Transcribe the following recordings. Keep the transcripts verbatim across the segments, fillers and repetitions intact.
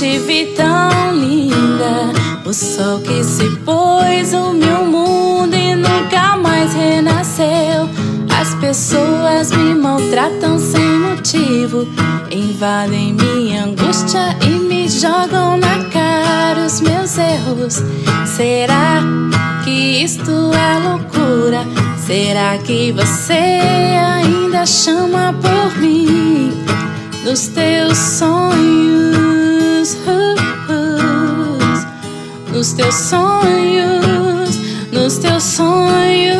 te vi tão linda, o sol que se pôs, o meu mundo e nunca mais renasceu. As pessoas me maltratam sem motivo, invadem minha angústia e me jogam na cara os meus erros. Será que isto é loucura? Será que você ainda chama por mim nos teus sonhos? Uh, uh, nos teus sonhos, nos teus sonhos.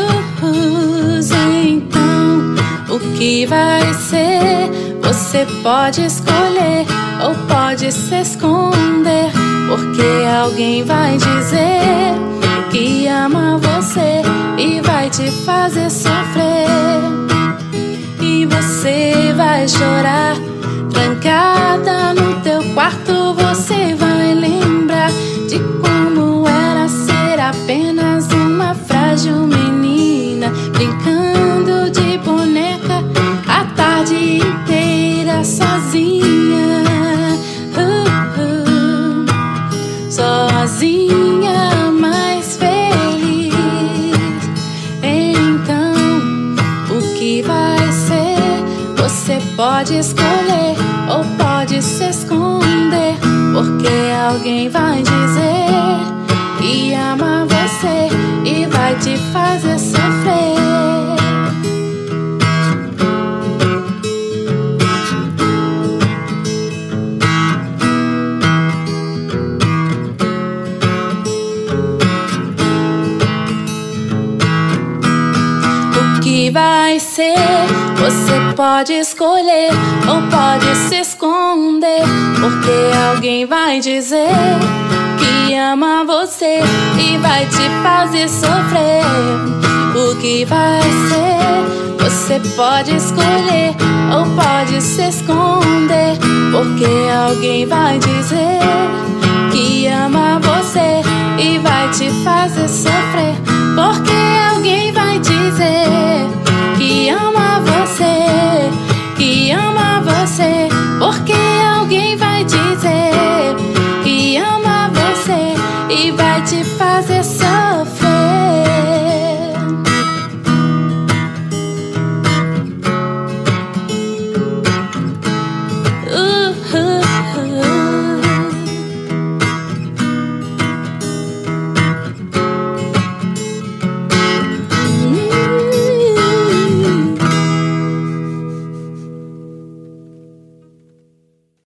Então, o que vai ser? Você pode escolher ou pode se esconder, porque alguém vai dizer que ama você e vai te fazer sofrer. E você vai chorar trancada no teu quarto. Você vai lembrar de como era ser apenas uma frágil menina, brincando de boneca a tarde inteira sozinha, uh, uh, sozinha, mas feliz. Então, o que vai ser? Você pode escolher ou pode se esconder, porque alguém vai dizer que ama você e vai te fazer sofrer. O que vai ser? Você pode escolher ou pode se esconder, porque alguém vai dizer que ama você e vai te fazer sofrer. O que vai ser? Você pode escolher ou pode se esconder, porque alguém vai dizer que ama você e vai te fazer sofrer. Porque alguém vai dizer que ama você, que ama você, porque